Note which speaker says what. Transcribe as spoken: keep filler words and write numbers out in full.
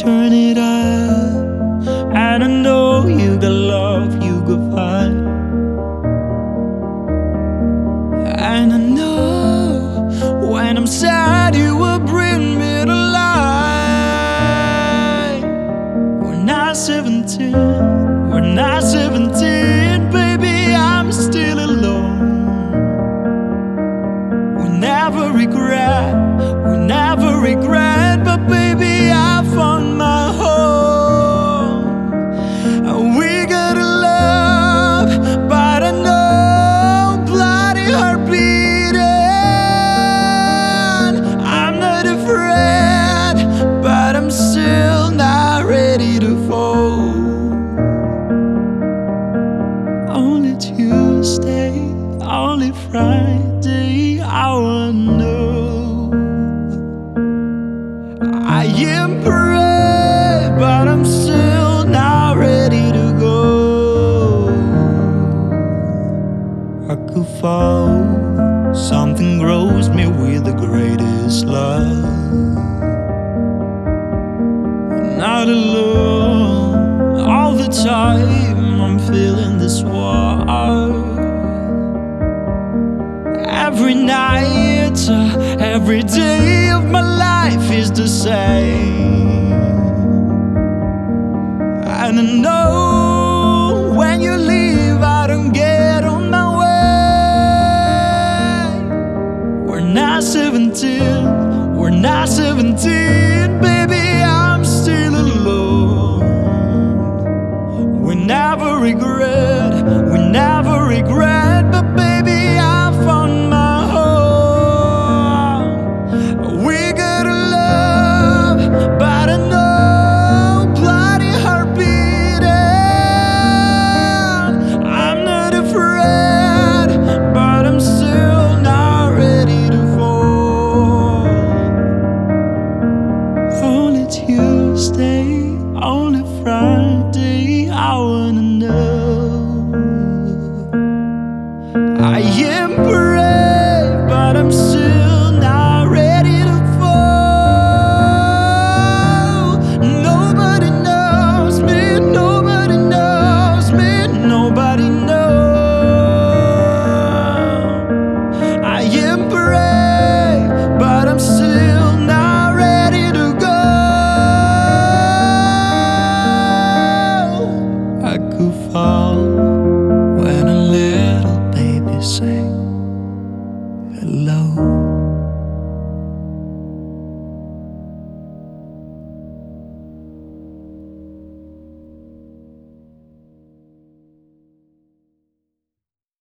Speaker 1: turn it up, and I know you got love, you got fight. And I know when I'm sad you will bring me to life. We're not seventeen, we're not seventeen, baby, I'm still alone. We never regret, we never regret, but baby, I found my home. And we gotta love, but I know bloody heart beating. I'm not afraid, but I'm still not ready to fall. Only Tuesday, only Friday, I wanna know. I am brave, but I'm still not ready to go. I could fall, something grows me with the greatest love. Not alone, all the time I'm feeling this war. Every night, uh, every day of my life is the same. And I know when you leave, I don't get on my way. We're not seventeen, we're not seventeen,